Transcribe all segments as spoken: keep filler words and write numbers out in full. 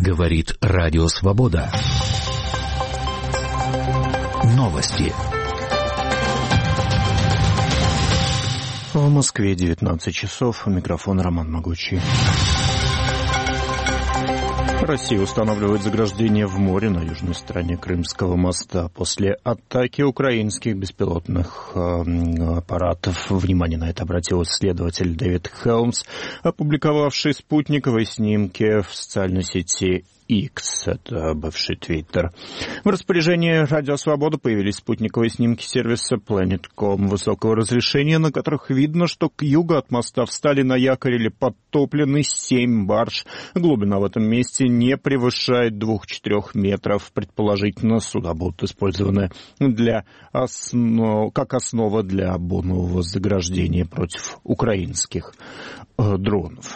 Говорит Радио Свобода. Новости. В Москве девятнадцать часов. Микрофон Роман Могучий. Россия устанавливает заграждение в море на южной стороне Крымского моста после атаки украинских беспилотных э, аппаратов. Внимание на это обратил исследователь Дэвид Хелмс, опубликовавший спутниковые снимки в социальной сети X, это бывший Твиттер. В распоряжении Радио Свобода появились спутниковые снимки сервиса Planet точка ком высокого разрешения, на которых видно, что к югу от моста встали на якорь или подтоплены семь барж. Глубина в этом месте не превышает двух-четырех метров. Предположительно, суда будут использованы для основ... как основа для бонового заграждения против украинских э, дронов.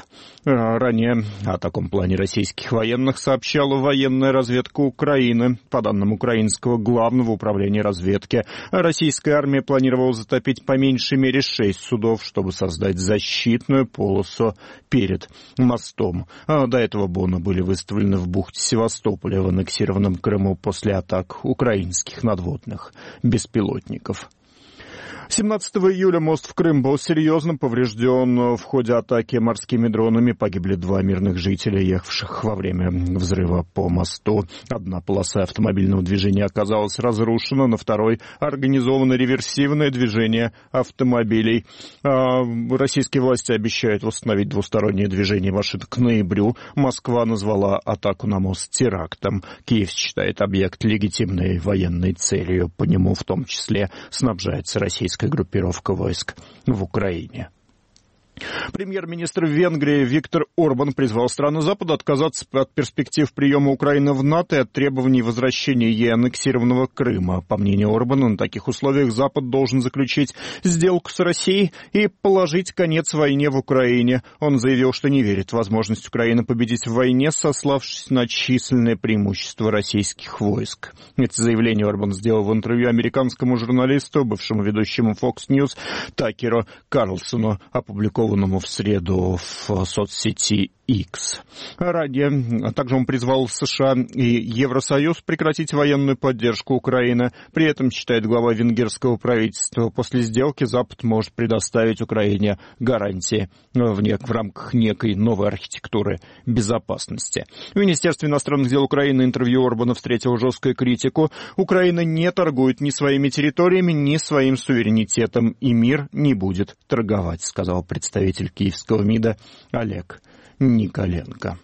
Ранее о таком плане российских военных сообщала военная разведка Украины. По данным украинского главного управления разведки, российская армия планировала затопить по меньшей мере шесть судов, чтобы создать защитную полосу перед мостом. До этого боны были выставлены в бухте Севастополя в аннексированном Крыму после атак украинских надводных беспилотников. семнадцатого июля мост в Крым был серьезно поврежден в ходе атаки морскими дронами. Погибли два мирных жителя, ехавших во время взрыва по мосту. Одна полоса автомобильного движения оказалась разрушена, на второй организовано реверсивное движение автомобилей. Российские власти обещают восстановить двустороннее движение машин к ноябрю. Москва назвала атаку на мост терактом. Киев считает объект легитимной военной целью. По нему в том числе снабжается российская группировка войск в Украине. Премьер-министр Венгрии Виктор Орбан призвал страны Запада отказаться от перспектив приема Украины в НАТО и от требований возвращения ей аннексированного Крыма. По мнению Орбана, на таких условиях Запад должен заключить сделку с Россией и положить конец войне в Украине. Он заявил, что не верит в возможность Украины победить в войне, сославшись на численное преимущество российских войск. Это заявление Орбан сделал в интервью американскому журналисту, бывшему ведущему Fox News Такеру Карлсону, опубликованному в среду в соцсети X. Ранее также он призвал США и Евросоюз прекратить военную поддержку Украины. При этом, считает глава венгерского правительства, после сделки Запад может предоставить Украине гарантии в, нек- в рамках некой новой архитектуры безопасности. В Министерстве иностранных дел Украины интервью Орбана встретило жесткую критику. Украина не торгует ни своими территориями, ни своим суверенитетом, и мир не будет торговать, сказал представитель киевского МИДа Олег Николенко.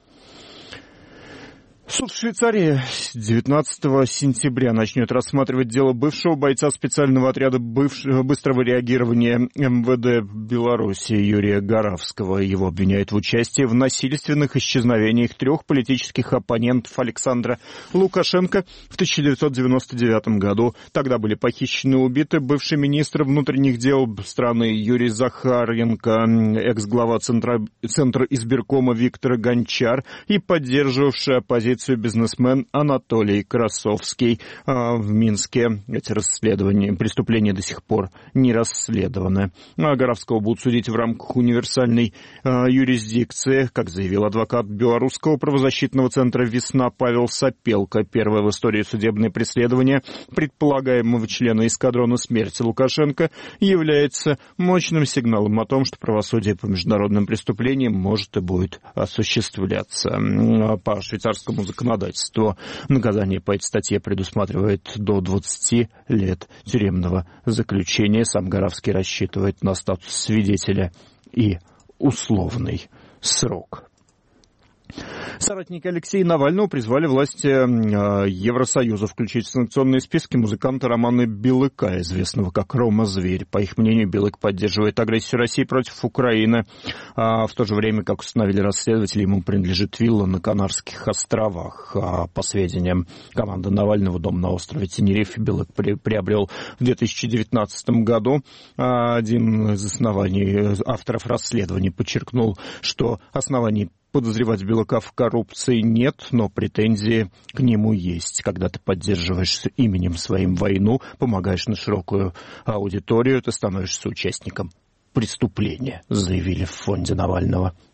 Суд в Швейцарии девятнадцатого сентября начнет рассматривать дело бывшего бойца специального отряда бывшего быстрого реагирования эм вэ дэ Беларуси Юрия Горавского. Его обвиняют в участии в насильственных исчезновениях трех политических оппонентов Александра Лукашенко в тысяча девятьсот девяносто девятом году. Тогда были похищены и убиты бывший министр внутренних дел страны Юрий Захаренко, экс-глава Центра, Центра избиркома Виктор Гончар и поддерживавший оппозицию бизнесмен Анатолий Красовский. В Минске эти расследования, преступления до сих пор не расследованы. Горавского будут судить в рамках универсальной юрисдикции, как заявил адвокат Белорусского правозащитного центра «Весна» Павел Сапелко. Первое в истории судебное преследование предполагаемого члена эскадрона смерти Лукашенко является мощным сигналом о том, что правосудие по международным преступлениям может и будет осуществляться. По швейцарскому законодательству наказание по этой статье предусматривает до двадцати лет тюремного заключения. Сам Горавский рассчитывает на статус свидетеля и условный срок. Соратники Алексея Навального призвали власти Евросоюза включить в санкционные списки музыканта Романа Белыка, известного как Рома Зверь. По их мнению, Белык поддерживает агрессию России против Украины. А в то же время, как установили расследователи, ему принадлежит вилла на Канарских островах. А по сведениям команды Навального, дом на острове Тенерифе Белык при, приобрел в две тысячи девятнадцатом году. Один из оснований авторов расследования подчеркнул, что оснований подозревать Белыка в коррупции нет, но претензии к нему есть. Когда ты поддерживаешь именем своим войну, помогаешь на широкую аудиторию, ты становишься участником преступления, заявили в фонде Навального.